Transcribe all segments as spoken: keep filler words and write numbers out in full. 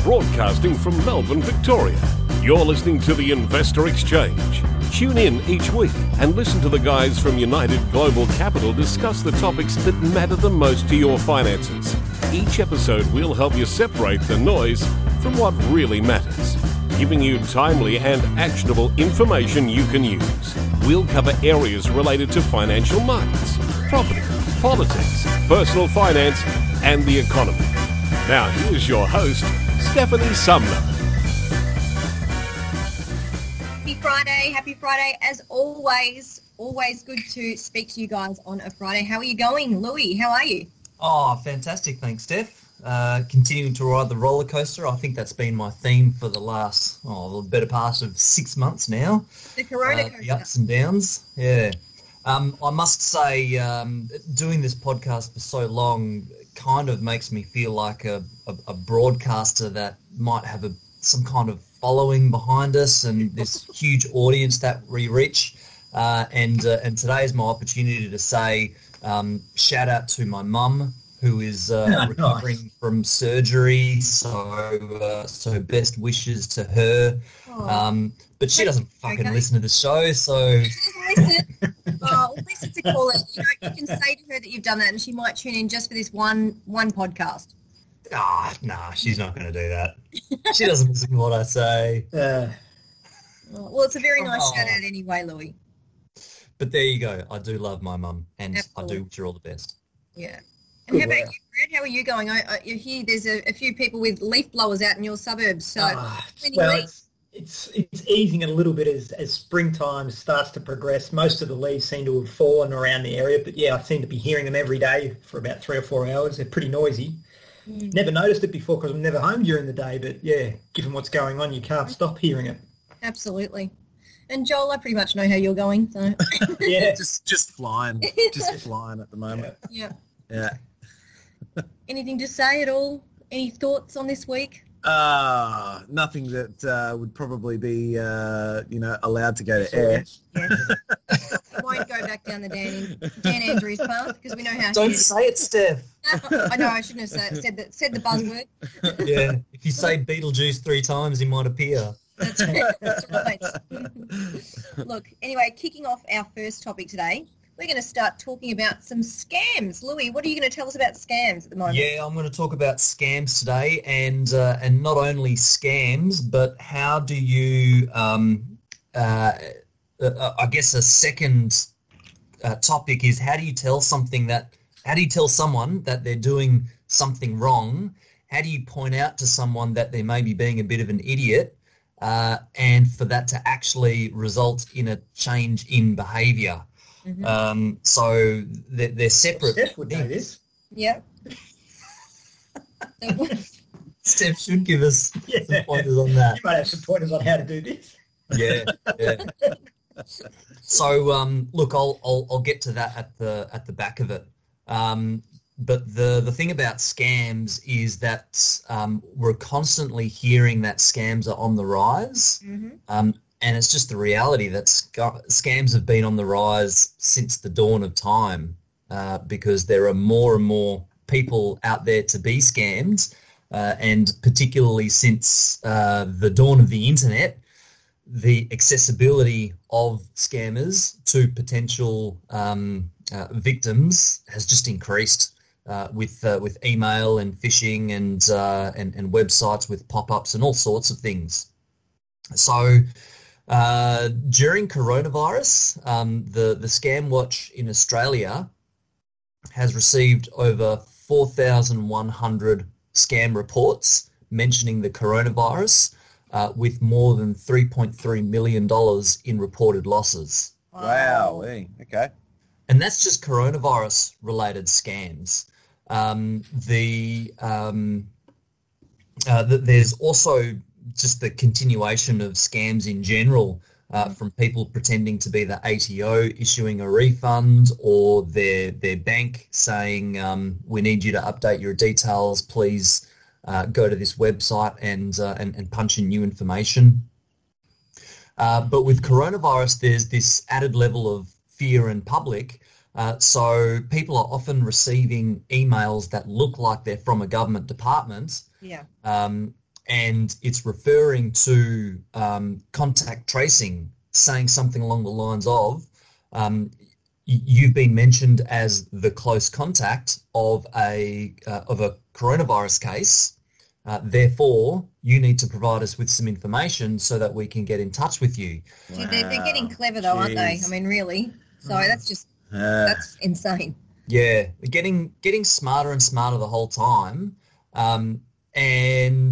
broadcasting from Melbourne, Victoria. You're listening to the Investor Exchange. Tune in each week and listen to the guys from United Global Capital discuss the topics that matter the most to your finances. Each episode will help you separate the noise from what really matters, giving you timely and actionable information you can use. We'll cover areas related to financial markets, property, politics, personal finance, and the economy. Now, here's your host, Stephanie Sumner. Happy Friday, happy Friday. As always, always good to speak to you guys on a Friday. How are you going, Louis? How are you? Oh, fantastic. Thanks, Steph. Uh, continuing to ride the roller coaster. I think that's been my theme for the last, oh, the better part of six months now. The Corona uh, coaster. The ups and downs. Yeah. Um, I must say, um, doing this podcast for so long kind of makes me feel like a, a, a broadcaster that might have a, some kind of following behind us and this huge audience that we reach. Uh, and uh, and today is my opportunity to say um, shout out to my mum, who is uh, Oh, recovering nice. from surgery. So uh, so best wishes to her. Oh. Um, but she doesn't fucking Okay. listen to the show, so Listen, oh, listen to call it. You know, you can say to her that you've done that, and she might tune in just for this one one podcast. ah, nah, she's not going to do that. She doesn't listen to what I say. Uh, Oh, well, it's a very nice Oh. shout out anyway, Louis. But there you go. I do love my mum, and Absolutely. I do wish her all the best. Yeah. And Good how about work. you, Fred? How are you going? I, I you hear there's a, a few people with leaf blowers out in your suburbs. So, ah, many well, leaves. it's, it's it's easing a little bit as, as springtime starts to progress. Most of the leaves seem to have fallen around the area, but yeah, I seem to be hearing them every day for about three or four hours. They're pretty noisy. Mm. Never noticed it before because I'm never home during the day, but yeah, given what's going on, you can't stop hearing it. Absolutely. And Joel, I pretty much know how you're going. So, Yeah. just just flying, just flying at the moment. yeah. Yeah. Anything to say at all? Any thoughts on this week? Uh, nothing that uh, would probably be, uh, you know, allowed to go to air. Yes. Won't go back down the Dan, Dan Andrews path because we know how. Don't he is. say it, Steph. I know I shouldn't have said, said the said the buzzword. Yeah, if you say Beetlejuice three times, he might appear. That's right. That's right. Look, anyway, kicking off our first topic today, we're going to start talking about some scams. Louis, what are you going to tell us about scams at the moment? Yeah, I'm going to talk about scams today, and uh, and not only scams, but how do you, um, uh, uh, I guess a second uh, topic is how do you tell something that, how do you tell someone that they're doing something wrong? How do you point out to someone that they may be being a bit of an idiot? Uh, and for that to actually result in a change in behaviour. Mhm. Um, so they're, they're separate. Steph would know things. this. Yeah. Steph should give us Yeah. some pointers on that. You might have some pointers on how to do this. Yeah, yeah. So um, look, I'll, I'll I'll get to that at the at the back of it. Um, but the the thing about scams is that um, we're constantly hearing that scams are on the rise. Mhm. Um, and it's just the reality that sc- scams have been on the rise since the dawn of time uh, because there are more and more people out there to be scammed. Uh, and particularly since uh, the dawn of the internet, the accessibility of scammers to potential um, uh, victims has just increased uh, with uh, with email and phishing and, uh, and and websites with pop-ups and all sorts of things. So uh, during coronavirus, um, the the Scam Watch in Australia has received over four thousand one hundred scam reports mentioning the coronavirus, uh, with more than three point three million dollars in reported losses. Wow. hey, Okay. And that's just coronavirus-related scams. Um, the, um, uh, the there's also just the continuation of scams in general, uh, from people pretending to be the A T O issuing a refund, or their their bank saying, um, we need you to update your details, please uh, go to this website and, uh, and and punch in new information. Uh, but with coronavirus, there's this added level of fear in public. Uh, so people are often receiving emails that look like they're from a government department, Yeah. um, and it's referring to um, contact tracing, saying something along the lines of, um, you've been mentioned as the close contact of a uh, of a coronavirus case. Uh, therefore, you need to provide us with some information so that we can get in touch with you. Gee, they're, they're getting clever though, aren't they? Jeez. I mean, really. So that's just Uh, that's insane. Yeah, getting getting smarter and smarter the whole time. Um, and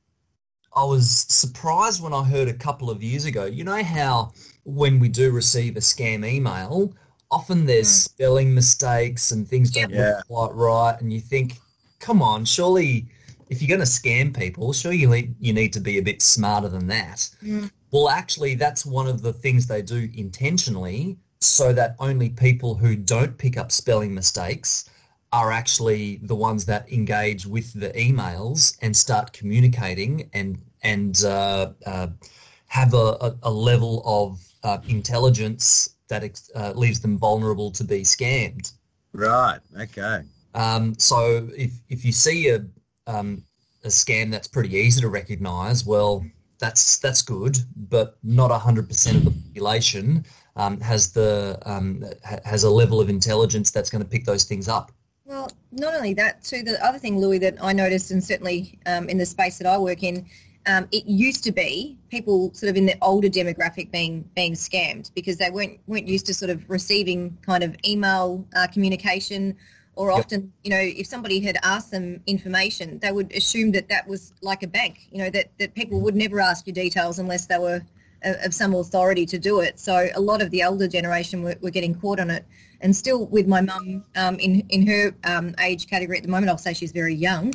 I was surprised when I heard a couple of years ago, you know how when we do receive a scam email, often there's Mm. spelling mistakes and things don't Yeah. look quite right, and you think, come on, surely if you're going to scam people, surely you need, you need to be a bit smarter than that. Mm. Well, actually, that's one of the things they do intentionally, so that only people who don't pick up spelling mistakes are actually the ones that engage with the emails and start communicating and and uh, uh, have a, a, a level of uh, intelligence that ex- uh, leaves them vulnerable to be scammed. right. Okay. Um, so if if you see a um, a scam that's pretty easy to recognise, well, that's that's good, but not one hundred percent of the population um, has the um, ha- has a level of intelligence that's going to pick those things up. Well, not only that, too, the other thing, Louis, that I noticed, and certainly um, in the space that I work in, um, it used to be people sort of in the older demographic being being scammed because they weren't weren't used to sort of receiving kind of email uh, communication, or Yep. often, you know, if somebody had asked them information, they would assume that that was like a bank, you know, that, that people would never ask you details unless they were of, of some authority to do it. So a lot of the older generation were, were getting caught on it. And still with my mum um, in, in her um, age category at the moment, I'll say she's very young,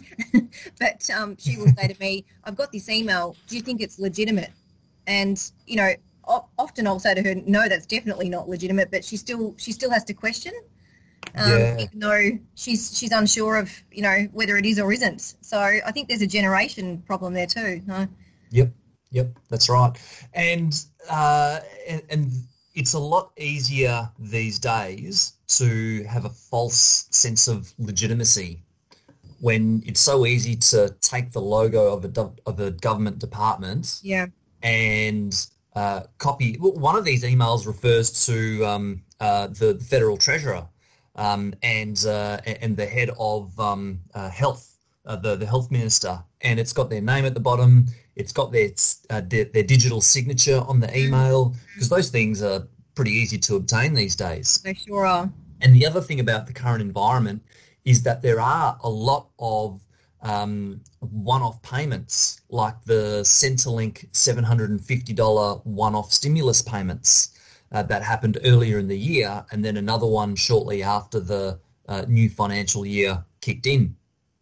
but um, she will say to me, I've got this email, do you think it's legitimate? And, you know, o- often I'll say to her, no, that's definitely not legitimate, but she still she still has to question. Um, Yeah. even though she's she's unsure of, you know, whether it is or isn't. So I think there's a generation problem there too. No? Yep, yep, that's right. And uh, and, and it's a lot easier these days to have a false sense of legitimacy when it's so easy to take the logo of a do- of a government department Yeah. and uh, copy. Well, one of these emails refers to um, uh, the federal treasurer um, and uh, and the head of um, uh, health, uh, the the health minister, and it's got their name at the bottom. It's got their uh, their, their digital signature on the email, because those things are pretty easy to obtain these days. They sure are. And the other thing about the current environment is that there are a lot of um, one-off payments, like the Centrelink seven hundred fifty dollars one-off stimulus payments uh, that happened earlier in the year, and then another one shortly after the uh, new financial year kicked in.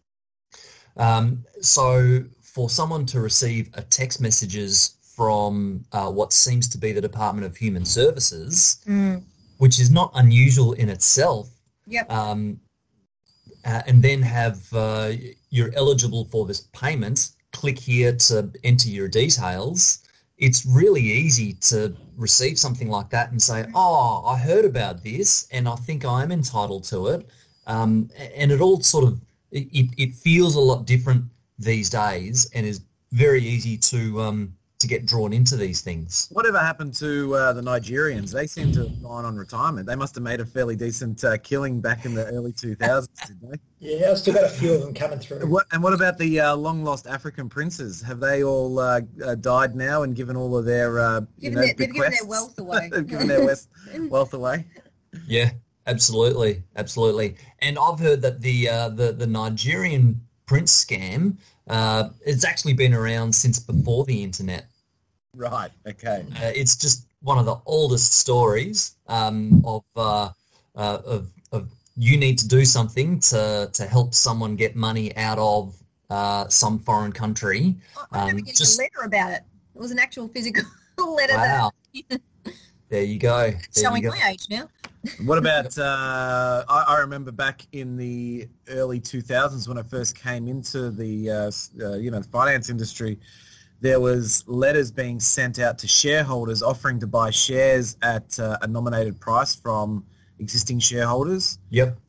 Um, so for someone to receive a text messages from uh, what seems to be the Department of Human Services, Mm. which is not unusual in itself, Yep. um, uh, and then have uh, you're eligible for this payment, click here to enter your details. It's really easy to receive something like that and say, oh, I heard about this and I think I'm entitled to it. Um, and it all sort of, it, it feels a lot different these days and is very easy to um, to get drawn into these things. Whatever happened to uh, the Nigerians? They seem to have gone on retirement. They must have made a fairly decent uh, killing back in the early two thousands, didn't they? Yeah, I've still got a few of them coming through. What, and what about the uh, long-lost African princes? Have they all uh, uh, died now and given all of their, uh, you Given know, their, they've given their bequests? wealth away. They've given their west, wealth away? Yeah, absolutely, absolutely. And I've heard that the uh, the the Nigerian prince scam uh, it's actually been around since before the internet. Right, okay. Uh, it's just one of the oldest stories um, of, uh, uh, of of you need to do something to to help someone get money out of uh, some foreign country. I remember Um, getting just- a letter about it. It was an actual physical letter. Wow. That, There you go. There showing you go. my age now. What about, uh, I, I remember back in the early two thousands when I first came into the, uh, s- uh, you know, the finance industry, there was letters being sent out to shareholders offering to buy shares at uh, a nominated price from existing shareholders. Yep.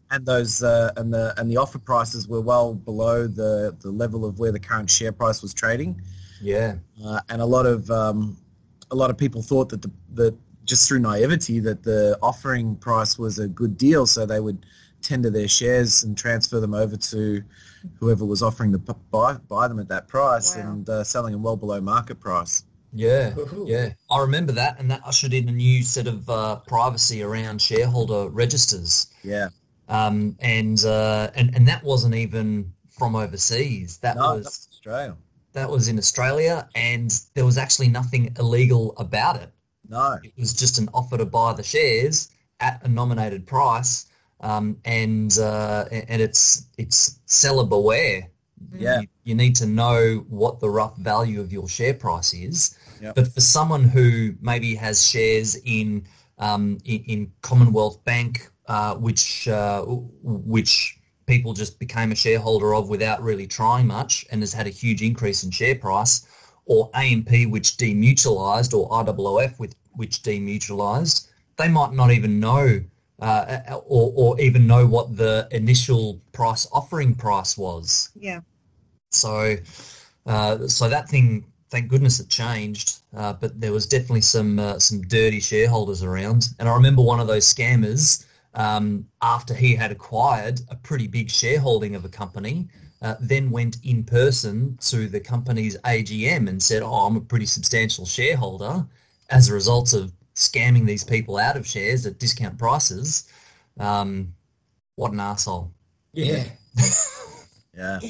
and those uh, and the and the offer prices were well below the, the level of where the current share price was trading. Yeah, uh, and a lot of um, a lot of people thought that the that just through naivety that the offering price was a good deal, so they would tender their shares and transfer them over to whoever was offering to buy buy them at that price. Wow. And uh, selling them well below market price. Yeah, yeah, I remember that, and that ushered in a new set of uh, privacy around shareholder registers. Yeah. Um, and, uh, and and that wasn't even from overseas. That no, was that's Australia. That was in Australia, and there was actually nothing illegal about it. No, it was just an offer to buy the shares at a nominated price, um, and uh, and it's it's seller beware. Yeah, you, you need to know what the rough value of your share price is. Yep. But for someone who maybe has shares in um, in, in Commonwealth Bank, Uh, which uh, which people just became a shareholder of without really trying much, and has had a huge increase in share price, or A M P, which demutualised, or R W F, with which demutualised, they might not even know uh, or, or even know what the initial price offering price was. Yeah. So, uh, so that thing, thank goodness it changed, uh, but there was definitely some uh, some dirty shareholders around, and I remember one of those scammers. Um, after he had acquired a pretty big shareholding of a company, uh, then went in person to the company's A G M and said, oh, I'm a pretty substantial shareholder as a result of scamming these people out of shares at discount prices. Um, what an arsehole. Yeah. Yeah.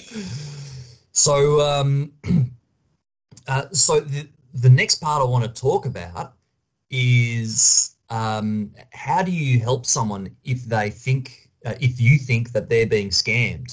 So, um, uh, so the, the next part I want to talk about is... Um, how do you help someone if they think, uh, if you think that they're being scammed?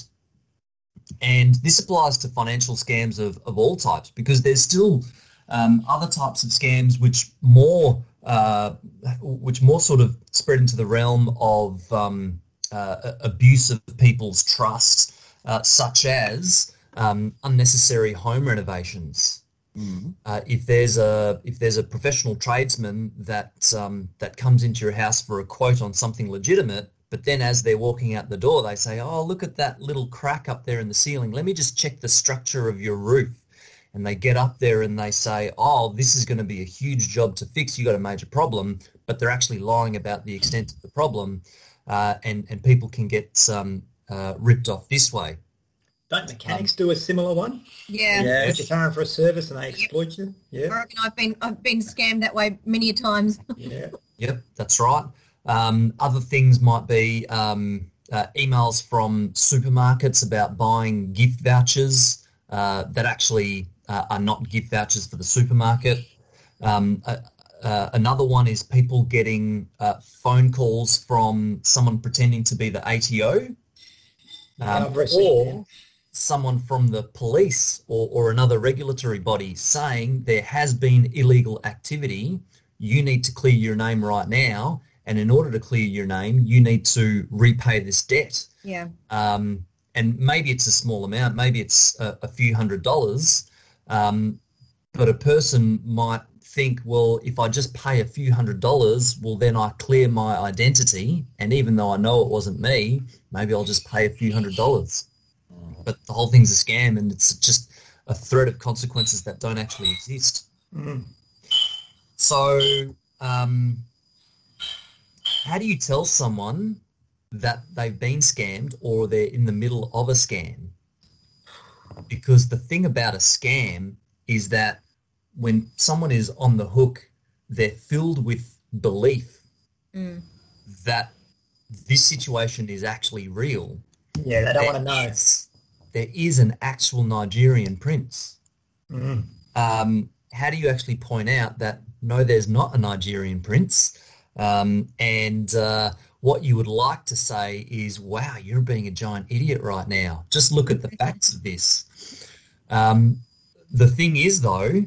And this applies to financial scams of, of all types, because there's still um, other types of scams which more, uh, which more sort of spread into the realm of um, uh, abuse of people's trust, uh, such as um, unnecessary home renovations. Mm-hmm. Uh, if there's a if there's a professional tradesman that um, that comes into your house for a quote on something legitimate, but then as they're walking out the door, they say, "Oh, look at that little crack up there in the ceiling. Let me just check the structure of your roof." And they get up there and they say, "Oh, this is going to be a huge job to fix. You got a major problem," but they're actually lying about the extent of the problem, uh, and and people can get um, uh, ripped off this way. Don't mechanics um, do a similar one? Yeah. Yeah. Put your car in for a service and they exploit yep. you. Yeah. I reckon I've been I've been scammed that way many a times. Yeah. Yep, that's right. Um, other things might be um, uh, emails from supermarkets about buying gift vouchers uh, that actually uh, are not gift vouchers for the supermarket. Um, uh, uh, another one is people getting uh, phone calls from someone pretending to be the A T O. Um, yeah, I've received or them. Someone from the police or, or another regulatory body saying there has been illegal activity, you need to clear your name right now, and in order to clear your name, you need to repay this debt. Yeah. Um, and maybe it's a small amount, maybe it's a, a few hundred dollars, um, but a person might think, well, if I just pay a few hundred dollars, well, then I clear my identity, and even though I know it wasn't me, maybe I'll just pay a few hundred dollars. But the whole thing's a scam, and it's just a threat of consequences that don't actually exist. Mm. So um, how do you tell someone that they've been scammed or they're in the middle of a scam? Because the thing about a scam is that when someone is on the hook, they're filled with belief mm. that this situation is actually real. Yeah, they don't want to know. Is, there is an actual Nigerian prince. Mm. Um, how do you actually point out that, no, there's not a Nigerian prince? Um, and uh, what you would like to say is, wow, you're being a giant idiot right now. Just look at the facts of this. Um, the thing is, though,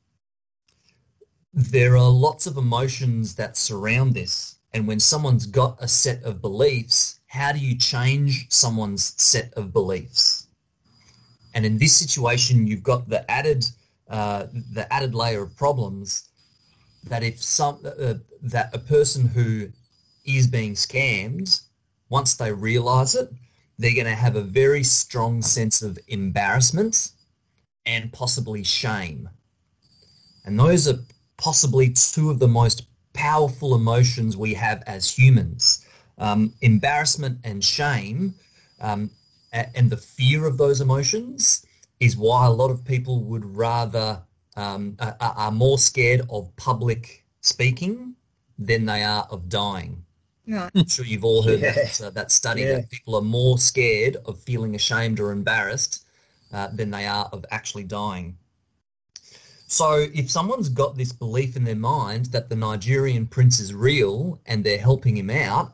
there are lots of emotions that surround this. And when someone's got a set of beliefs, how do you change someone's set of beliefs? And in this situation, you've got the added uh, the added layer of problems that if some uh, that a person who is being scammed once they realise it, they're going to have a very strong sense of embarrassment and possibly shame. And those are possibly two of the most powerful emotions we have as humans. Um, embarrassment and shame, um, and the fear of those emotions is why a lot of people would rather, um, are, are more scared of public speaking than they are of dying. Right. I'm sure you've all heard Yeah. that, uh, that study Yeah. that people are more scared of feeling ashamed or embarrassed uh, than they are of actually dying. So if someone's got this belief in their mind that the Nigerian prince is real and they're helping him out,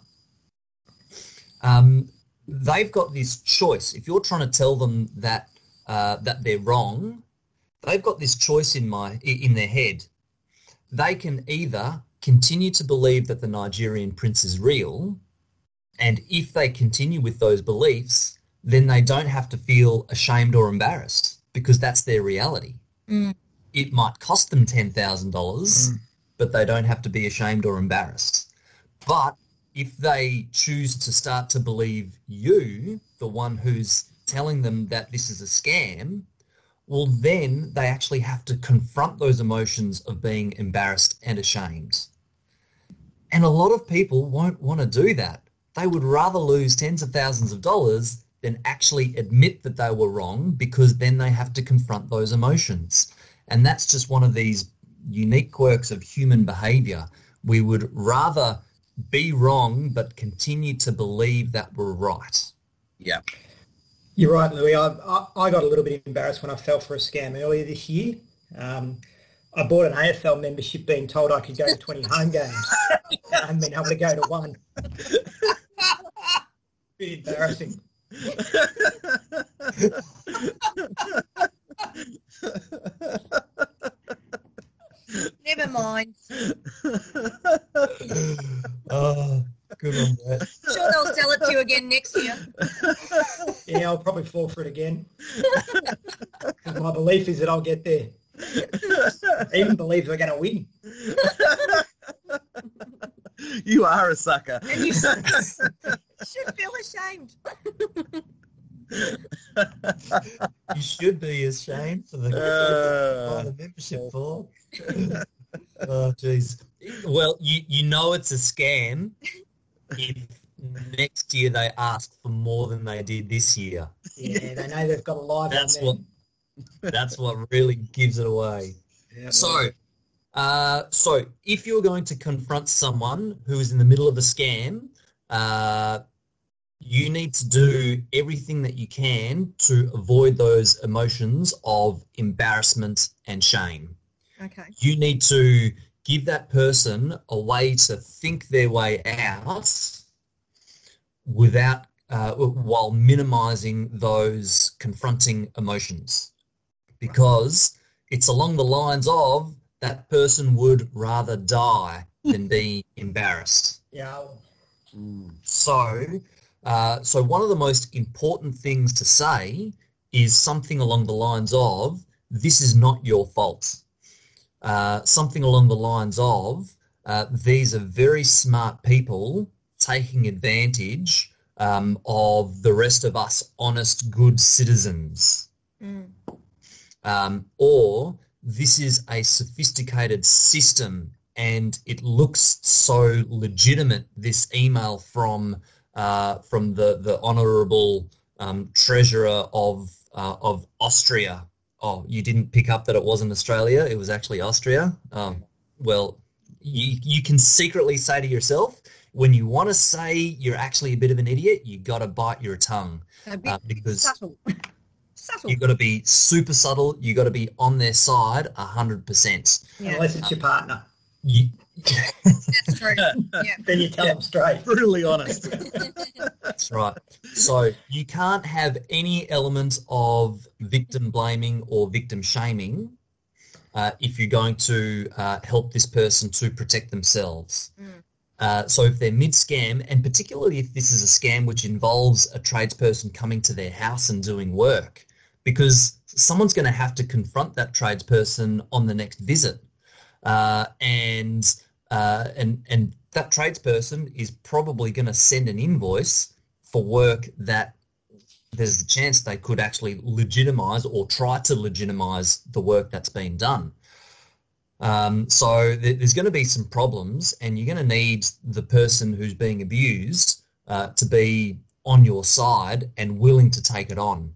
um, they've got this choice. If you're trying to tell them that uh, that they're wrong, they've got this choice in my in their head. They can either continue to believe that the Nigerian prince is real, and if they continue with those beliefs, then they don't have to feel ashamed or embarrassed because that's their reality. Mm. It might cost them ten thousand dollars, mm. but they don't have to be ashamed or embarrassed. But if they choose to start to believe you, the one who's telling them that this is a scam, well, then they actually have to confront those emotions of being embarrassed and ashamed. And a lot of people won't want to do that. They would rather lose tens of thousands of dollars than actually admit that they were wrong, because then they have to confront those emotions. And that's just one of these unique quirks of human behavior. We would rather be wrong but continue to believe that we're right. Yeah. You're right, Louis. I, I, I got a little bit embarrassed when I fell for a scam earlier this year. Um, I bought an A F L membership being told I could go to twenty home games. I haven't been able to go to one. Bit embarrassing. Never mind. Oh, good on that. Sure, they'll sell it to you again next year. Yeah, I'll probably fall for it again. 'Cause my belief is that I'll get there. I even believe we're going to win. You are a sucker. And you should, should feel ashamed. You should be ashamed for the, Uh, buy the membership for. Oh, jeez. Well, you, you know it's a scam if next year they ask for more than they did this year. Yeah, they know they've got a live That's on what there. that's what really gives it away. Yeah. So, uh, so if you're going to confront someone who is in the middle of a scam, uh, you need to do everything that you can to avoid those emotions of embarrassment and shame. Okay. You need to give that person a way to think their way out without, uh, while minimizing those confronting emotions, because it's along the lines of that person would rather die than be embarrassed. Yeah. So, uh, so one of the most important things to say is something along the lines of, this is not your fault. Uh, something along the lines of, uh, these are very smart people taking advantage um, of the rest of us honest, good citizens. Mm. Um, or this is a sophisticated system and it looks so legitimate, this email from uh, from the, the Honourable um, Treasurer of uh, of Austria. Oh, you didn't pick up that it wasn't Australia, it was actually Austria. Um, well, you, you can secretly say to yourself, when you want to say you're actually a bit of an idiot, you got to bite your tongue. A bit uh, because subtle. Subtle. you've got to be super subtle. You've got to be on their side one hundred percent. Yeah, Unless it's your partner. You, that's true. Yeah. Then you tell them straight. brutally honest. That's right. So you can't have any element of victim blaming or victim shaming uh, if you're going to uh, help this person to protect themselves. Mm. Uh, so if they're mid-scam, and particularly if this is a scam which involves a tradesperson coming to their house and doing work, because someone's going to have to confront that tradesperson on the next visit. Uh, and, uh, and, and that tradesperson is probably going to send an invoice for work that there's a chance they could actually legitimise or try to legitimise the work that's been done. Um, so th- there's going to be some problems, and you're going to need the person who's being abused uh, to be on your side and willing to take it on.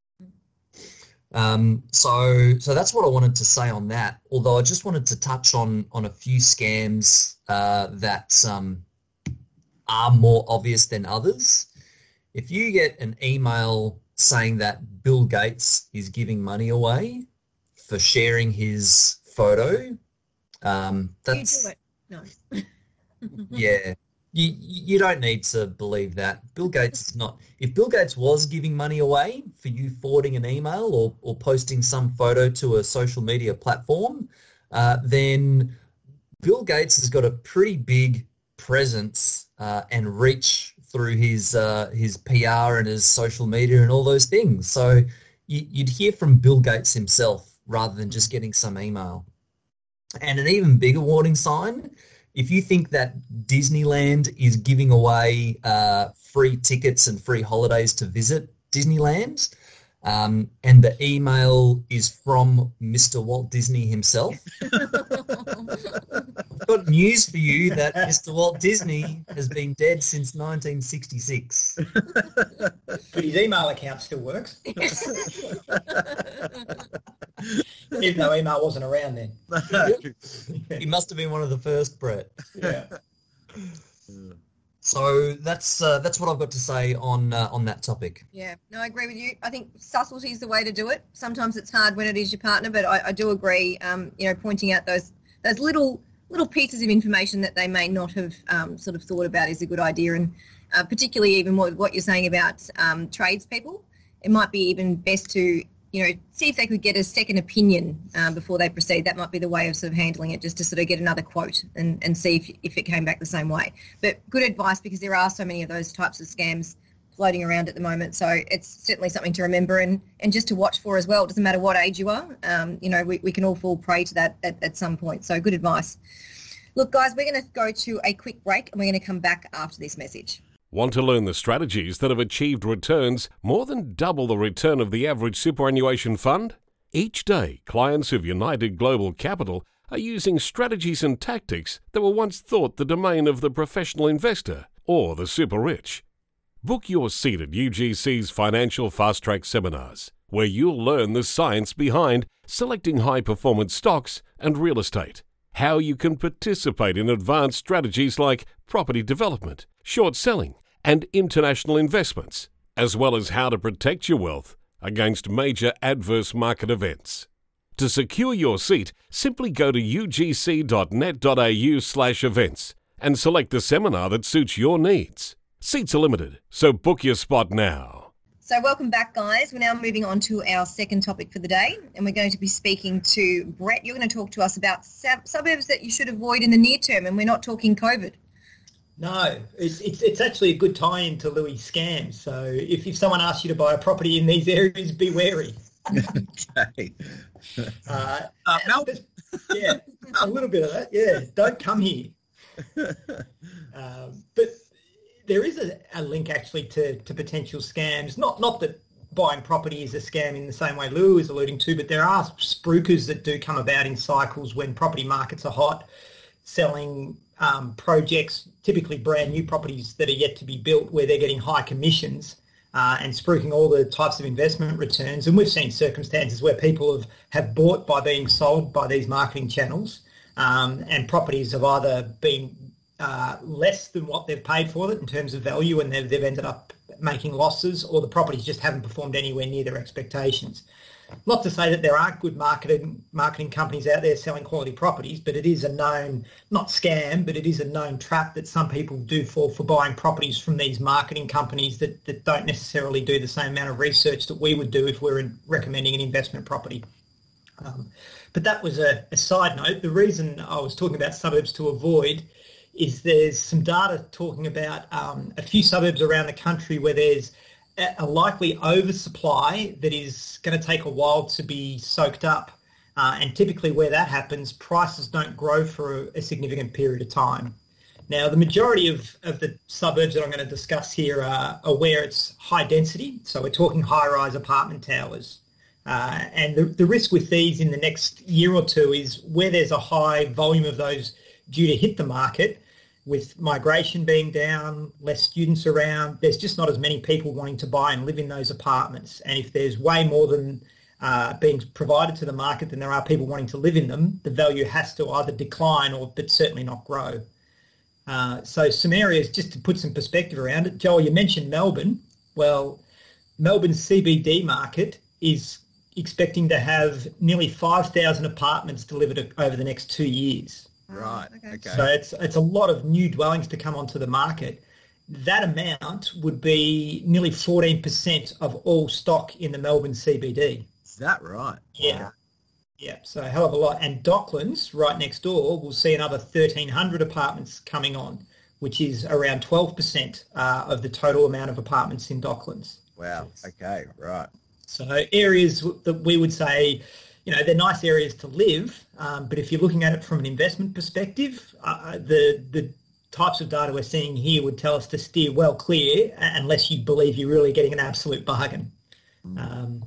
Um, so so that's what I wanted to say on that, although I just wanted to touch on, on a few scams uh, that um, are more obvious than others. If you get an email saying that Bill Gates is giving money away for sharing his photo, um, that's... You do it. No. Yeah. You, you don't need to believe that. Bill Gates is not... If Bill Gates was giving money away for you forwarding an email or, or posting some photo to a social media platform, uh, then Bill Gates has got a pretty big presence uh, and reach through his uh, his P R and his social media and all those things. So you, you'd hear from Bill Gates himself rather than just getting some email. And an even bigger warning sign, if you think that Disneyland is giving away uh, free tickets and free holidays to visit Disneyland, um, and the email is from Mister Walt Disney himself, I've got news for you that Mister Walt Disney has been dead since nineteen sixty-six. But his email account still works. Even though email wasn't around then. He must have been one of the first, Brett. Yeah. So that's uh, that's what I've got to say on uh, on that topic. Yeah, no, I agree with you. I think subtlety is the way to do it. Sometimes it's hard when it is your partner, but I, I do agree. Um, you know, pointing out those those little little pieces of information that they may not have um, sort of thought about is a good idea, and uh, particularly even what what you're saying about um, tradespeople, it might be even best to, you know, see if they could get a second opinion um, before they proceed. That might be the way of sort of handling it, just to sort of get another quote and, and see if, if it came back the same way. But good advice, because there are so many of those types of scams floating around at the moment. So it's certainly something to remember and, and just to watch for as well. It doesn't matter what age you are. Um, you know, we, we can all fall prey to that at, at some point. So good advice. Look, guys, we're going to go to a quick break and we're going to come back after this message. Want to learn the strategies that have achieved returns more than double the return of the average superannuation fund? Each day, clients of United Global Capital are using strategies and tactics that were once thought the domain of the professional investor or the super rich. Book your seat at U G C's Financial Fast Track seminars, where you'll learn the science behind selecting high-performance stocks and real estate, how you can participate in advanced strategies like property development, short selling, and international investments, as well as how to protect your wealth against major adverse market events. To secure your seat, simply go to ugc.net.au slash events and select the seminar that suits your needs. Seats are limited, so book your spot now. So welcome back, guys. We're now moving on to our second topic for the day, and we're going to be speaking to Brett. You're going to talk to us about sub- suburbs that you should avoid in the near term, and we're not talking COVID. No, it's, it's it's actually a good tie-in to Louis' scams. So if, if someone asks you to buy a property in these areas, be wary. Okay. Uh, uh, Melbourne. Yeah, a little bit of that. Yeah, don't come here. Um, but there is a, a link actually to, to potential scams. Not not that buying property is a scam in the same way Lou is alluding to, but there are spruikers that do come about in cycles when property markets are hot, selling um, projects, typically brand new properties that are yet to be built, where they're getting high commissions uh, and spruiking all the types of investment returns. And we've seen circumstances where people have, have bought by being sold by these marketing channels, um, and properties have either been uh, less than what they've paid for it in terms of value, and they've, they've ended up making losses, or the properties just haven't performed anywhere near their expectations. Not to say that there aren't good marketing marketing companies out there selling quality properties, but it is a known, not scam, but it is a known trap that some people do fall for, buying properties from these marketing companies that, that don't necessarily do the same amount of research that we would do if we were in recommending an investment property. Um, but that was a, a side note. The reason I was talking about suburbs to avoid is there's some data talking about um, a few suburbs around the country where there's a likely oversupply that is going to take a while to be soaked up. Uh, and typically where that happens, prices don't grow for a, a significant period of time. Now, the majority of, of the suburbs that I'm going to discuss here are, are where it's high density. So we're talking high-rise apartment towers. Uh, and the, the risk with these in the next year or two is where there's a high volume of those due to hit the market, with migration being down, less students around, there's just not as many people wanting to buy and live in those apartments. And if there's way more than uh, being provided to the market than there are people wanting to live in them, the value has to either decline or but certainly not grow. Uh, so some areas, just to put some perspective around it, Joel, you mentioned Melbourne. Well, Melbourne's C B D market is expecting to have nearly five thousand apartments delivered over the next two years. Right, okay. okay. So it's it's a lot of new dwellings to come onto the market. That amount would be nearly fourteen percent of all stock in the Melbourne C B D. Is that right? Yeah. Wow. Yeah, so a hell of a lot. And Docklands, right next door, will see another thirteen hundred apartments coming on, which is around twelve percent uh, of the total amount of apartments in Docklands. Wow, okay, right. So areas that we would say, you know, they're nice areas to live, um, but if you're looking at it from an investment perspective, uh, the the types of data we're seeing here would tell us to steer well clear unless you believe you're really getting an absolute bargain. Mm. Um,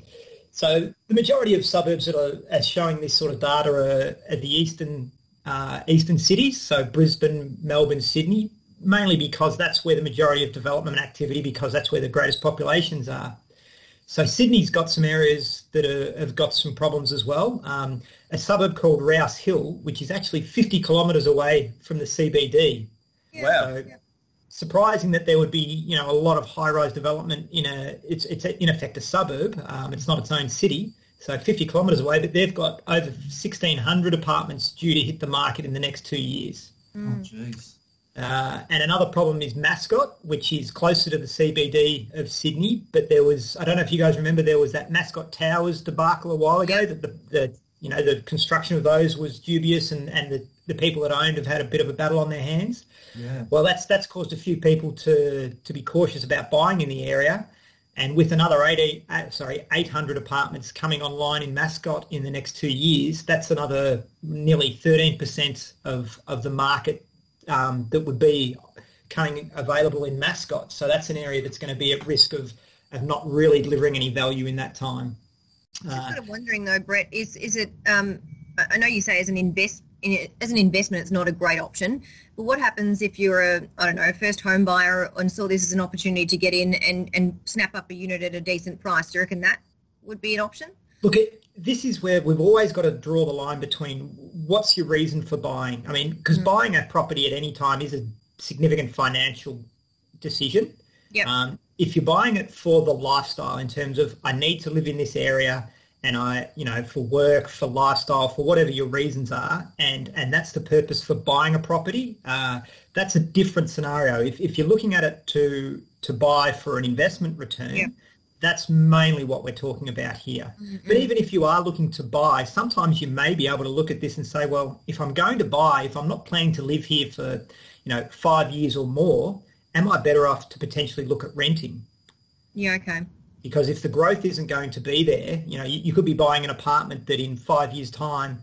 So the majority of suburbs that are, are showing this sort of data are, are the eastern uh, eastern cities, so Brisbane, Melbourne, Sydney, mainly because that's where the majority of development activity, because that's where the greatest populations are. So Sydney's got some areas that are, have got some problems as well. Um, a suburb called Rouse Hill, which is actually fifty kilometres away from the C B D. Yeah. Wow. So, yeah. Surprising that there would be, you know, a lot of high-rise development in a, it's it's a, in effect a suburb. Um, it's not its own city, so fifty kilometres away, but they've got over sixteen hundred apartments due to hit the market in the next two years. Mm. Oh, jeez. Uh, and another problem is Mascot, which is closer to the C B D of Sydney, but there was, I don't know if you guys remember, there was that Mascot Towers debacle a while ago, that the, the you know, the construction of those was dubious, and, and the, the people that owned have had a bit of a battle on their hands. Yeah. Well, that's that's caused a few people to to be cautious about buying in the area, and with another eighty, uh, sorry, eight hundred apartments coming online in Mascot in the next two years, that's another nearly thirteen percent of of the market um, that would be coming available in Mascot. So that's an area that's going to be at risk of of not really delivering any value in that time. I'm just sort of wondering though, Brett, is is it? Um, I know you say as an invest. In it, as an investment, it's not a great option. But what happens if you're a, I don't know, a first home buyer and saw this as an opportunity to get in and, and snap up a unit at a decent price? Do you reckon that would be an option? Look, it, this is where we've always got to draw the line between what's your reason for buying. I mean, because mm. buying a property at any time is a significant financial decision. Yep. Um, if you're buying it for the lifestyle in terms of I need to live in this area, and I, you know, for work, for lifestyle, for whatever your reasons are, and, and that's the purpose for buying a property, uh, that's a different scenario. If, if you're looking at it to to buy for an investment return, yeah. that's mainly what we're talking about here. Mm-hmm. But even if you are looking to buy, sometimes you may be able to look at this and say, well, if I'm going to buy, if I'm not planning to live here for, you know, five years or more, am I better off to potentially look at renting? Yeah, okay. Because if the growth isn't going to be there, you know, you, you could be buying an apartment that in five years' time,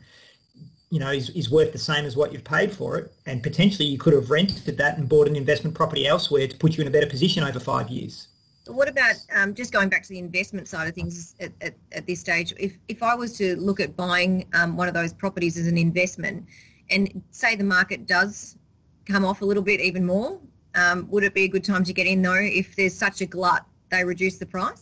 you know, is, is worth the same as what you've paid for it. And potentially you could have rented that and bought an investment property elsewhere to put you in a better position over five years. What about, um, just going back to the investment side of things at, at, at this stage, if, if I was to look at buying um, one of those properties as an investment and say the market does come off a little bit even more, um, would it be a good time to get in though if there's such a glut they reduce the price?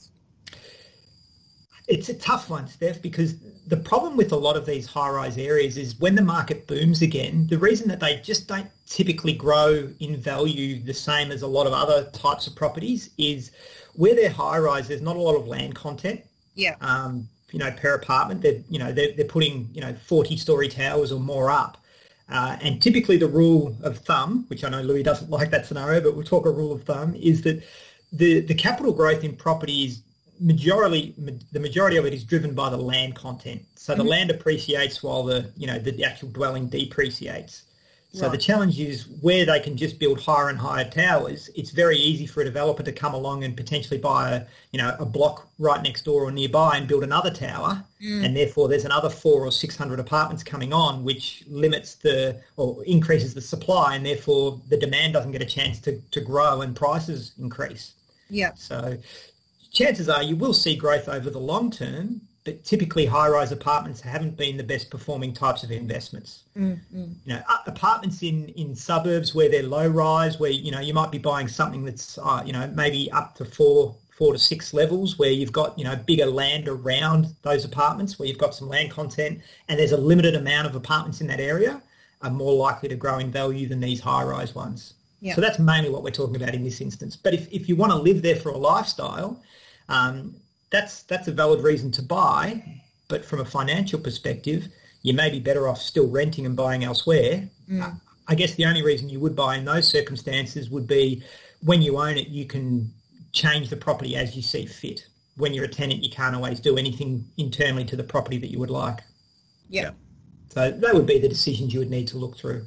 It's a tough one, Steph, because the problem with a lot of these high-rise areas is when the market booms again, the reason that they just don't typically grow in value the same as a lot of other types of properties is where they're high-rise, there's not a lot of land content. Yeah. Um, you know, per apartment, they're, you know, they're, they're putting, you know, forty-storey towers or more up. Uh, and typically the rule of thumb, which I know Louis doesn't like that scenario, but we'll talk a rule of thumb, is that the, the capital growth in property is majority the majority of it is driven by the land content. So the mm-hmm. land appreciates while the you know the actual dwelling depreciates. So Right. the challenge is where they can just build higher and higher towers, it's very easy for a developer to come along and potentially buy a, you know, a block right next door or nearby and build another tower. Mm. And therefore there's another four or six hundred apartments coming on, which limits the, or increases the supply, and therefore the demand doesn't get a chance to, to grow and prices increase. Yeah. So chances are you will see growth over the long term, but typically high-rise apartments haven't been the best performing types of investments. Mm-hmm. You know, apartments in, in suburbs where they're low-rise, where, you know, you might be buying something that's, uh, you know, maybe up to four, four to six levels, where you've got, you know, bigger land around those apartments, where you've got some land content, and there's a limited amount of apartments in that area, are more likely to grow in value than these high-rise ones. Yeah. So that's mainly what we're talking about in this instance. But if, if you want to live there for a lifestyle, um, that's that's a valid reason to buy, but from a financial perspective, you may be better off still renting and buying elsewhere. Mm. I guess the only reason you would buy in those circumstances would be when you own it, you can change the property as you see fit. When you're a tenant, you can't always do anything internally to the property that you would like. Yeah. So that would be the decisions you would need to look through.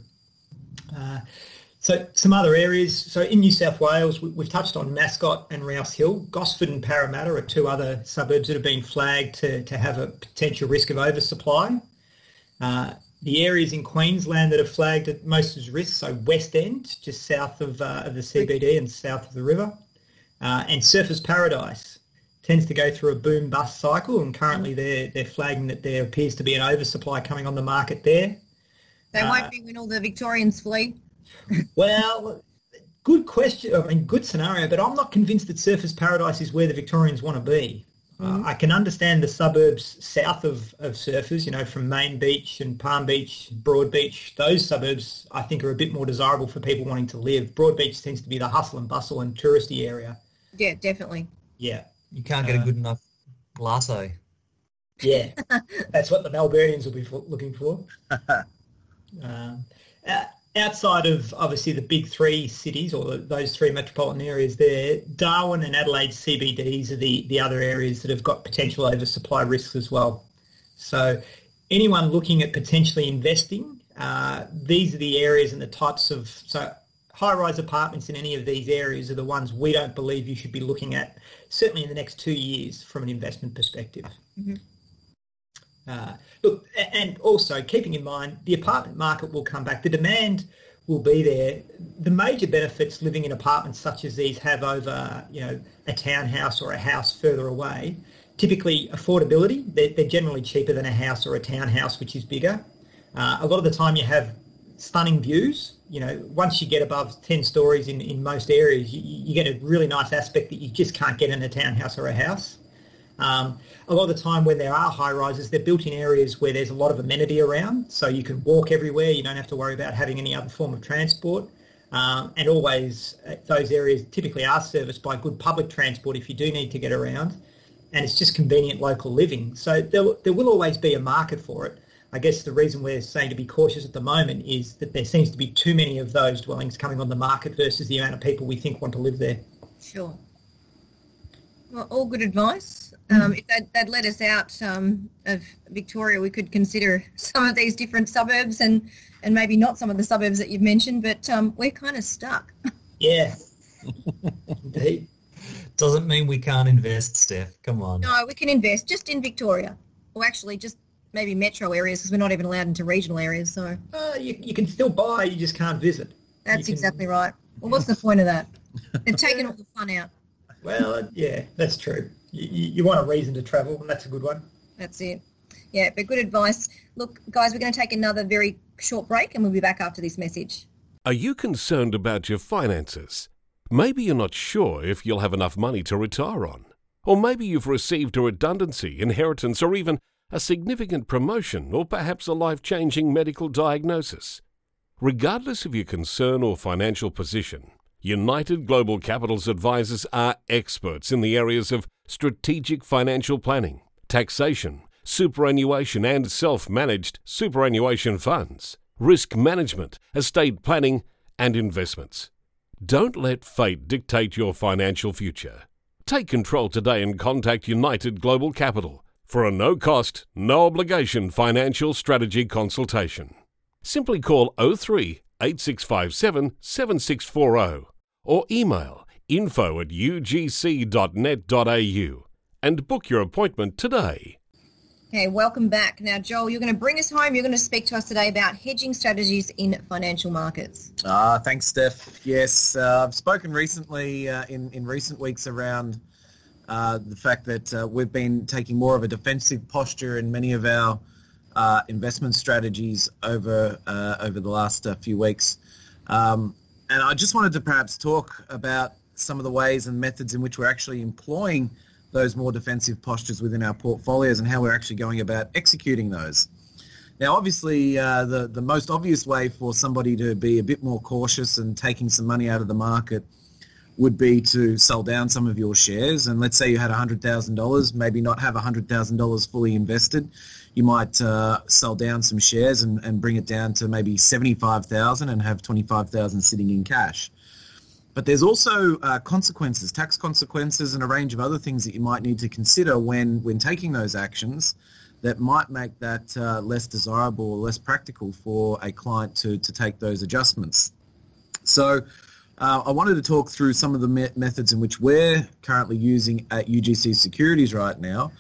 Uh, So some other areas. So in New South Wales, we, we've touched on Mascot and Rouse Hill. Gosford and Parramatta are two other suburbs that have been flagged to, to have a potential risk of oversupply. Uh, the areas in Queensland that are flagged at most as risk, so West End, just south of, uh, of the C B D and south of the river, uh, and Surfers Paradise tends to go through a boom-bust cycle, and currently they're, they're flagging that there appears to be an oversupply coming on the market there. They Uh, won't be when all the Victorians flee. Well, good question. I mean, good scenario, but I'm not convinced that Surfers Paradise is where the Victorians want to be. Mm-hmm. Uh, I can understand the suburbs south of, of Surfers, you know, from Main Beach and Palm Beach, Broad Beach. Those suburbs, I think, are a bit more desirable for people wanting to live. Broad Beach tends to be the hustle and bustle and touristy area. Yeah, definitely. Yeah. You can't get Uh, a good enough lasso. Yeah, that's what the Melburnians will be for, looking for. um, uh, outside of, obviously, the big three cities, or the, those three metropolitan areas there, Darwin and Adelaide C B Ds are the, the other areas that have got potential oversupply risks as well. So anyone looking at potentially investing, uh, these are the areas and the types of... so high-rise apartments in any of these areas are the ones we don't believe you should be looking at, certainly in the next two years from an investment perspective. Mm-hmm. Uh, look, and also keeping in mind, the apartment market will come back. The demand will be there. The major benefits living in apartments such as these have over, you know, a townhouse or a house further away, typically affordability. They're, they're generally cheaper than a house or a townhouse, which is bigger. Uh, a lot of the time you have stunning views. You know, once you get above ten stories in, in most areas, you, you get a really nice aspect that you just can't get in a townhouse or a house. Um, a lot of the time when there are high-rises, they're built in areas where there's a lot of amenity around, so you can walk everywhere. You don't have to worry about having any other form of transport. Um, and always, uh, those areas typically are serviced by good public transport if you do need to get around, and it's just convenient local living. So there, there will always be a market for it. I guess the reason we're saying to be cautious at the moment is that there seems to be too many of those dwellings coming on the market versus the amount of people we think want to live there. Sure. Well, all good advice. Um, if they'd, they'd let us out um, of Victoria, we could consider some of these different suburbs and, and maybe not some of the suburbs that you've mentioned, but um, we're kind of stuck. Yeah, indeed. Doesn't mean we can't invest, Steph. Come on. No, we can invest just in Victoria, or actually just maybe metro areas, because we're not even allowed into regional areas. So Uh, you, you can still buy, you just can't visit. that's can- exactly right. Well, what's the point of that? They've taken all the fun out. Well, uh, yeah, that's true. You, you you want a reason to travel, and that's a good one. That's it. Yeah, but good advice. Look, guys, we're going to take another very short break, and we'll be back after this message. Are you concerned about your finances? Maybe you're not sure if you'll have enough money to retire on. Or maybe you've received a redundancy, inheritance, or even a significant promotion, or perhaps a life-changing medical diagnosis. Regardless of your concern or financial position, United Global Capital's advisors are experts in the areas of strategic financial planning, taxation, superannuation and self-managed superannuation funds, risk management, estate planning and investments. Don't let fate dictate your financial future. Take control today and contact United Global Capital for a no-cost, no-obligation financial strategy consultation. Simply call oh three eight six five seven, seven six four zero or email info at u g c dot net dot a u and book your appointment today. Okay, welcome back. Now, Joel, you're going to bring us home. You're going to speak to us today about hedging strategies in financial markets. Ah, thanks, Steph. Yes, uh, I've spoken recently uh, in, in recent weeks around uh, the fact that uh, we've been taking more of a defensive posture in many of our uh, investment strategies over uh, over the last uh, few weeks. Um, and I just wanted to perhaps talk about some of the ways and methods in which we're actually employing those more defensive postures within our portfolios and how we're actually going about executing those. Now, obviously, uh, the, the most obvious way for somebody to be a bit more cautious and taking some money out of the market would be to sell down some of your shares. And let's say you had one hundred thousand dollars, maybe not have one hundred thousand dollars fully invested. You might uh, sell down some shares and, and bring it down to maybe seventy-five thousand dollars and have twenty-five thousand dollars sitting in cash. But there's also uh, consequences, tax consequences, and a range of other things that you might need to consider when, when taking those actions that might make that uh, less desirable or less practical for a client to, to take those adjustments. So uh, I wanted to talk through some of the me- methods in which we're currently using at U G C Securities right now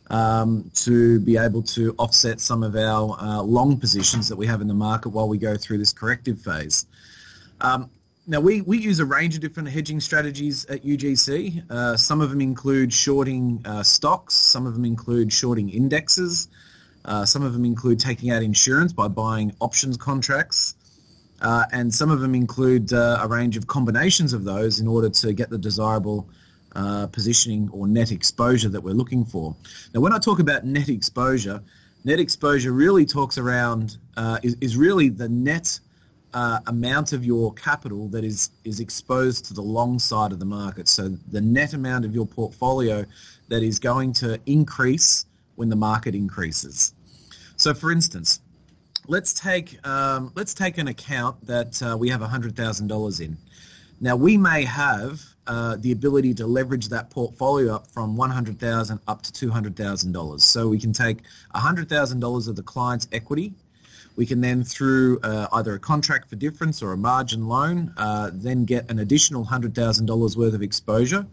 um, to be able to offset some of our uh, long positions that we have in the market while we go through this corrective phase. Um, Now, we, we use a range of different hedging strategies at U G C. Uh, some of them include shorting uh, stocks. Some of them include shorting indexes. Uh, some of them include taking out insurance by buying options contracts. Uh, and some of them include uh, a range of combinations of those in order to get the desirable uh, positioning or net exposure that we're looking for. Now, when I talk about net exposure, net exposure really talks around, uh, is, is really the net Uh, amount of your capital that is is exposed to the long side of the market. So the net amount of your portfolio that is going to increase when the market increases. So for instance, let's take um, let's take an account that uh, we have one hundred thousand dollars in. Now we may have uh, the ability to leverage that portfolio up from one hundred thousand dollars up to two hundred thousand dollars. So we can take one hundred thousand dollars of the client's equity. We can then, through uh, either a contract for difference or a margin loan, uh, then get an additional one hundred thousand dollars worth of exposure.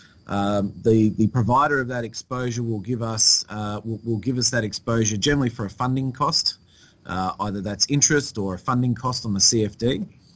Um, the the provider of that exposure will give us uh, will, will give us that exposure generally for a funding cost, uh, either that's interest or a funding cost on the C F D.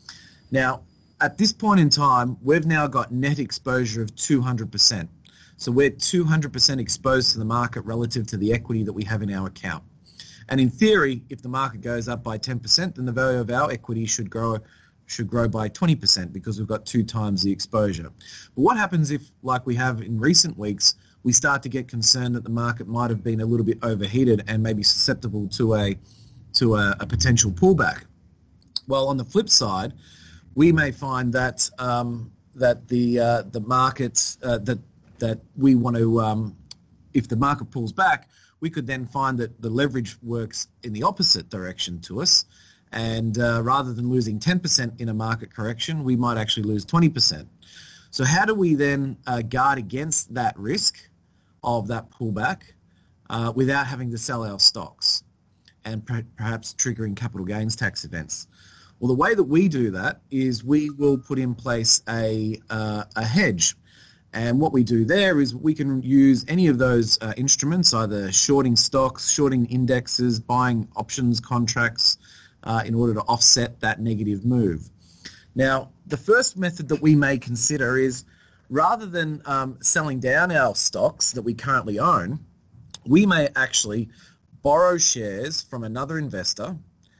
Now, at this point in time, we've now got net exposure of two hundred percent. So we're two hundred percent exposed to the market relative to the equity that we have in our account. And in theory, if the market goes up by ten percent, then the value of our equity should grow should grow by twenty percent because we've got two times the exposure. But what happens if, like we have in recent weeks, we start to get concerned that the market might have been a little bit overheated and maybe susceptible to a to a, a potential pullback? Well, on the flip side, we may find that um, that the uh, the markets uh, that that we want to, um, if the market pulls back, we could then find that the leverage works in the opposite direction to us. And uh, rather than losing ten percent in a market correction, we might actually lose twenty percent. So how do we then uh, guard against that risk of that pullback uh, without having to sell our stocks and per- perhaps triggering capital gains tax events? Well, the way that we do that is we will put in place a, uh, a hedge. And what we do there is we can use any of those uh, instruments, either shorting stocks, shorting indexes, buying options contracts uh, in order to offset that negative move. Now, the first method that we may consider is rather than um, selling down our stocks that we currently own, we may actually borrow shares from another investor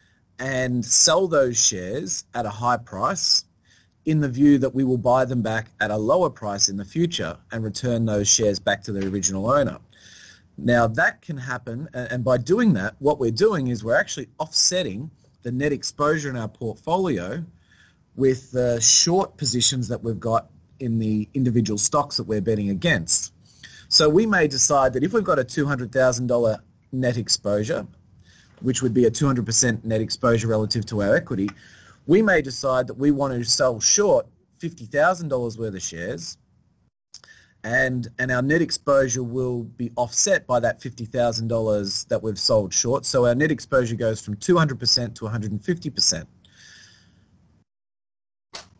and sell those shares at a high price in the view that we will buy them back at a lower price in the future and return those shares back to their original owner. Now that can happen, and by doing that, what we're doing is we're actually offsetting the net exposure in our portfolio with the short positions that we've got in the individual stocks that we're betting against. So we may decide that if we've got a two hundred thousand dollars net exposure, which would be a two hundred percent net exposure relative to our equity, we may decide that we want to sell short fifty thousand dollars worth of shares, and and our net exposure will be offset by that fifty thousand dollars that we've sold short. So our net exposure goes from two hundred percent to one hundred fifty percent.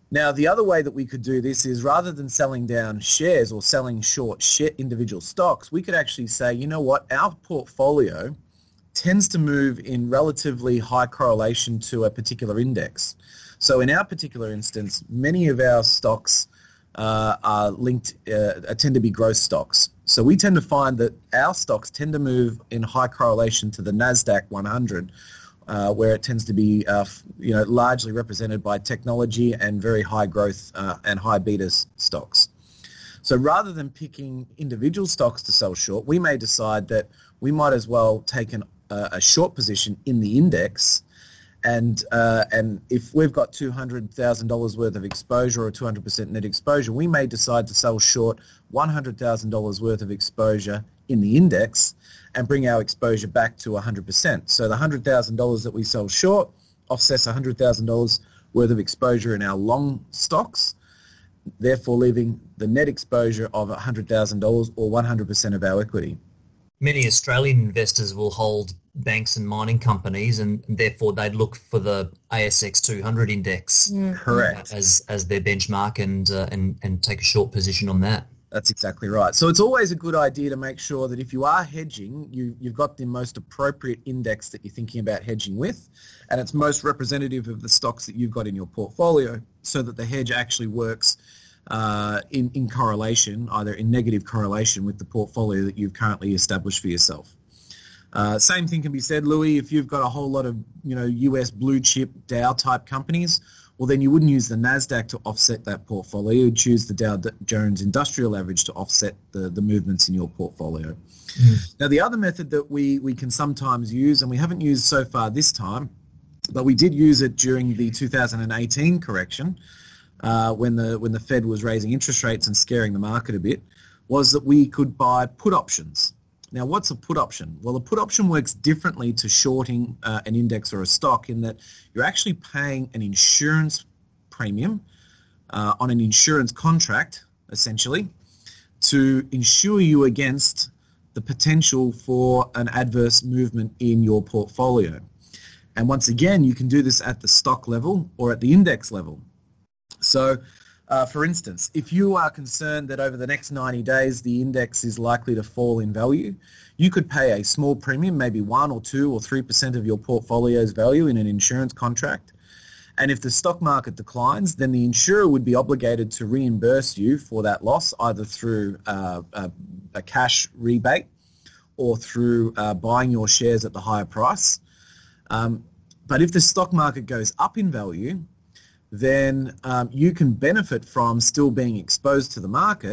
Now, the other way that we could do this is rather than selling down shares or selling short share individual stocks, we could actually say, you know what, our portfolio tends to move in relatively high correlation to a particular index. So in our particular instance, many of our stocks uh, are linked, uh, tend to be growth stocks. So we tend to find that our stocks tend to move in high correlation to the NASDAQ one hundred, Uh, where it tends to be, uh, you know, largely represented by technology and very high growth uh, and high beta stocks. So rather than picking individual stocks to sell short, we may decide that we might as well take an, uh, a short position in the index, and uh, and if we've got two hundred thousand dollars worth of exposure or two hundred percent net exposure, we may decide to sell short one hundred thousand dollars worth of exposure in the index and bring our exposure back to one hundred percent. So the one hundred thousand dollars that we sell short offsets one hundred thousand dollars worth of exposure in our long stocks, therefore leaving the net exposure of one hundred thousand dollars or one hundred percent of our equity. Many Australian investors will hold banks and mining companies, and therefore they'd look for the A S X two hundred index Mm. Correct. as as their benchmark and uh, and and take a short position on that. That's exactly right. So it's always a good idea to make sure that if you are hedging, you, you've got the most appropriate index that you're thinking about hedging with, and it's most representative of the stocks that you've got in your portfolio, so that the hedge actually works uh, in, in correlation, either in negative correlation with the portfolio that you've currently established for yourself. Uh, same thing can be said, Louis, if you've got a whole lot of, you know, U S blue chip Dow type companies, well, then you wouldn't use the NASDAQ to offset that portfolio. You'd choose the Dow Jones Industrial Average to offset the, the movements in your portfolio. Mm. Now, the other method that we, we can sometimes use, and we haven't used so far this time, but we did use it during the two thousand eighteen correction, uh, when the when the Fed was raising interest rates and scaring the market a bit, was that we could buy put options. Now, what's a put option? Well, a put option works differently to shorting uh, an index or a stock in that you're actually paying an insurance premium uh, on an insurance contract, essentially, to insure you against the potential for an adverse movement in your portfolio. And once again, you can do this at the stock level or at the index level. So, Uh, for instance, if you are concerned that over the next ninety days the index is likely to fall in value, you could pay a small premium, maybe one or two or three percent of your portfolio's value in an insurance contract. And if the stock market declines, then the insurer would be obligated to reimburse you for that loss, either through uh, a, a cash rebate or through uh, buying your shares at the higher price. Um, but if the stock market goes up in value, then um, you can benefit from still being exposed to the market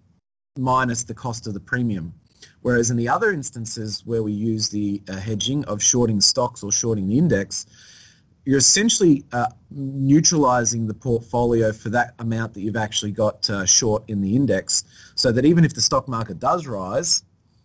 minus the cost of the premium. Whereas in the other instances where we use the uh, hedging of shorting stocks or shorting the index, you're essentially uh, neutralizing the portfolio for that amount that you've actually got uh, short in the index, so that even if the stock market does rise,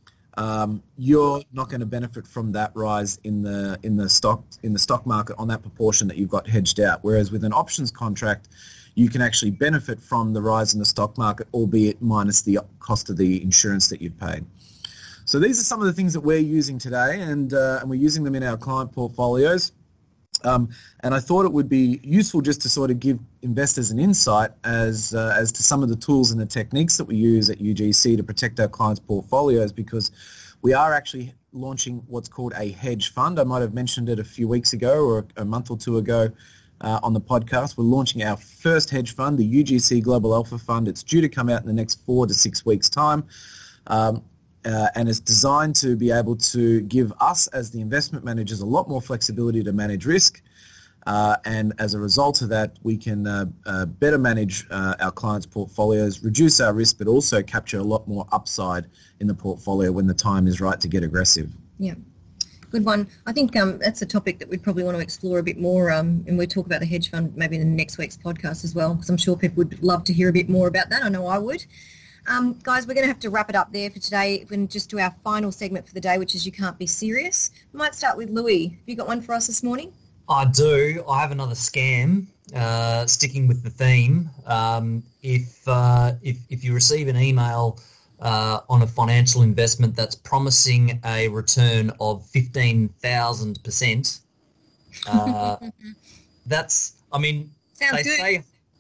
Um, you're not going to benefit from that rise in the in the stock in the stock market on that proportion that you've got hedged out. Whereas with an options contract, you can actually benefit from the rise in the stock market, albeit minus the cost of the insurance that you've paid. So these are some of the things that we're using today, and uh, and we're using them in our client portfolios. Um, and I thought it would be useful just to sort of give investors an insight as uh, as to some of the tools and the techniques that we use at U G C to protect our clients' portfolios, because we are actually launching what's called a hedge fund. I might have mentioned it a few weeks ago or a month or two ago uh, on the podcast. We're launching our first hedge fund, the U G C Global Alpha Fund. It's due to come out in the next four to six weeks' time. Um, Uh, and it's designed to be able to give us as the investment managers a lot more flexibility to manage risk. Uh, and as a result of that, we can uh, uh, better manage uh, our clients' portfolios, reduce our risk, but also capture a lot more upside in the portfolio when the time is right to get aggressive. Yeah, good one. I think um, that's a topic that we'd probably want to explore a bit more, um, and we'll talk about the hedge fund maybe in next week's podcast as well, because I'm sure people would love to hear a bit more about that. I know I would. Um, guys, we're going to have to wrap it up there for today and just do our final segment for the day, which is You Can't Be Serious. We might start with Louis. Have you got one for us this morning? I do. I have another scam, uh, sticking with the theme. Um, if, uh, if if you receive an email uh, on a financial investment that's promising a return of fifteen thousand percent, uh, that's, I mean, Sounds they good. say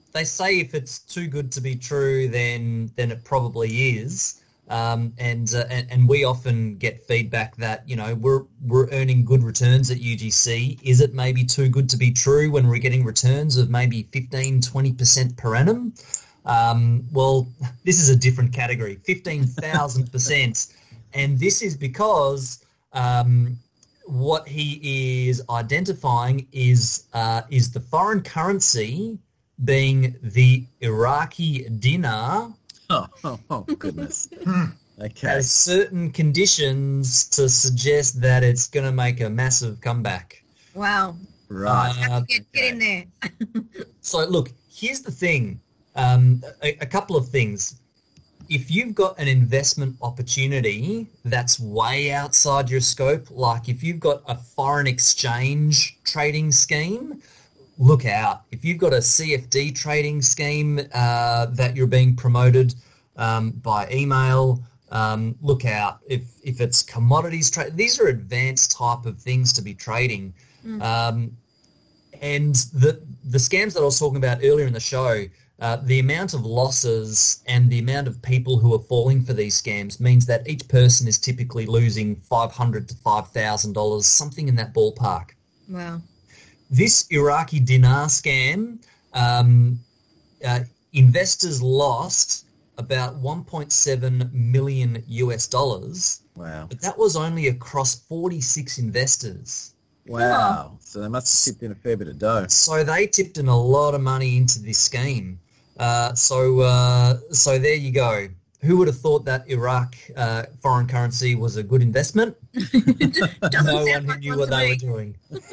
they say if it's too good to be true, then then it probably is. Um, and, uh, and and we often get feedback that, you know, we're we're earning good returns at U G C. Is it maybe too good to be true when we're getting returns of maybe fifteen, twenty percent per annum? Um, well, this is a different category, fifteen thousand percent. And this is because um, what he is identifying is uh, is the foreign currency being the Iraqi dinar. Oh, oh, oh goodness. Okay. Has certain conditions to suggest that it's going to make a massive comeback. Wow. Right. Uh, Get, get in there. so, look, here's the thing. Um, a, a couple of things. If you've got an investment opportunity that's way outside your scope, like if you've got a foreign exchange trading scheme, look out. If you've got a C F D trading scheme uh, that you're being promoted um, by email, um, look out. If if it's commodities trade, these are advanced type of things to be trading. Mm. Um, and the the scams that I was talking about earlier in the show, uh, the amount of losses and the amount of people who are falling for these scams means that each person is typically losing five hundred to five thousand dollars, something in that ballpark. Wow. This Iraqi dinar scam, um, uh, investors lost about one point seven million U S dollars. Wow. But that was only across forty-six investors. Wow. So they must have tipped in a fair bit of dough. So they tipped in a lot of money into this scheme. Uh, so, uh, so there you go. Who would have thought that Iraq uh, foreign currency was a good investment? No one who knew what they were doing.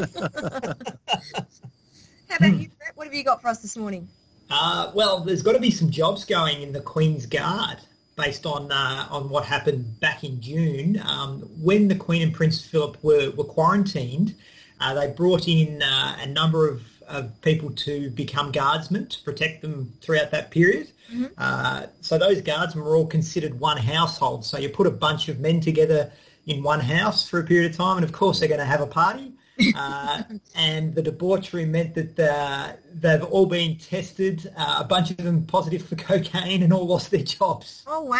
How about you, Brett? What have you got for us this morning? Uh, well, there's got to be some jobs going in the Queen's Guard based on uh, on what happened back in June. Um, when the Queen and Prince Philip were, were quarantined, uh, they brought in uh, a number of, of people to become guardsmen to protect them throughout that period. Mm-hmm. Uh, so those guardsmen were all considered one household. So you put a bunch of men together in one house for a period of time, and of course they're going to have a party. Uh, and the debauchery meant that uh, they've all been tested, uh, a bunch of them positive for cocaine, and all lost their jobs. Oh, wow.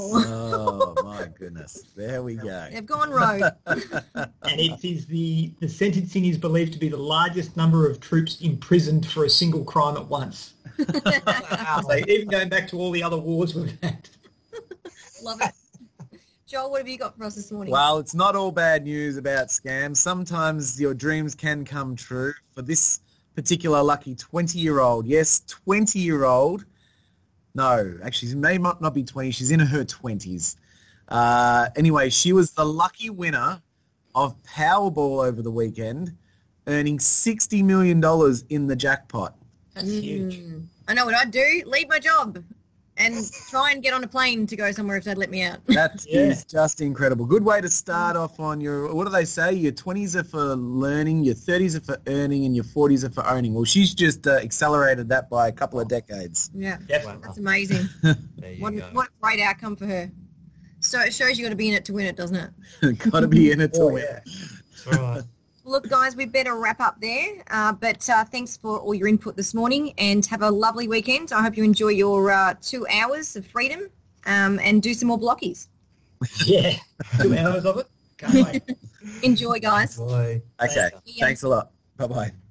Oh, my goodness. There we go. They've gone rogue. And it is the, the sentencing is believed to be the largest number of troops imprisoned for a single crime at once. Wow. So even going back to all the other wars we've had. Love it. Joel, what have you got for us this morning? Well, it's not all bad news about scams. Sometimes your dreams can come true. For this particular lucky twenty-year-old, yes, twenty-year-old. No, actually, she may not be twenty. She's in her twenties. Uh, anyway, she was the lucky winner of Powerball over the weekend, earning sixty million dollars in the jackpot. That's mm. huge. I know what I'd do. Leave my job and try and get on a plane to go somewhere if they'd let me out. That yeah. is just incredible. Good way to start off on your, what do they say? Your twenties are for learning, your thirties are for earning, and your forties are for owning. Well, she's just uh, accelerated that by a couple of decades. Yeah, definitely. That's amazing. what, what a great outcome for her. So it shows you got to be in it to win it, doesn't it? Got to be in it to oh, win. Yeah. That's right. Look, guys, we better wrap up there. Uh, but uh, thanks for all your input this morning, and have a lovely weekend. I hope you enjoy your uh, two hours of freedom um, and do some more blockies. Yeah, two hours of it. Can't wait. Enjoy, guys. Boy. Okay, thanks a lot. Bye-bye.